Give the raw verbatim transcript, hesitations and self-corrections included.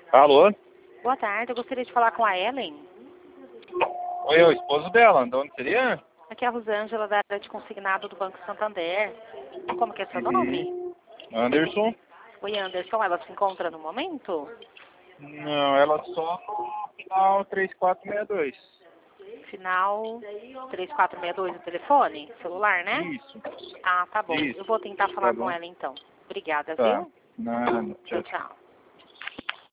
Alô? Boa tarde, eu gostaria de falar com a Ellen. Oi, é o esposo dela. De onde seria? Aqui é a Rosângela, da área de consignado do Banco Santander. Como que é seu nome? Anderson? Oi, Anderson, ela se encontra no momento? Não, ela só no final três quatro seis dois. Final três quatro seis dois no telefone? Celular, né? Isso. Ah, tá bom. Isso. Eu vou tentar falar Tá com bom. ela então. Obrigada, Tá. viu? Nada. Tchau, Tchau. tchau.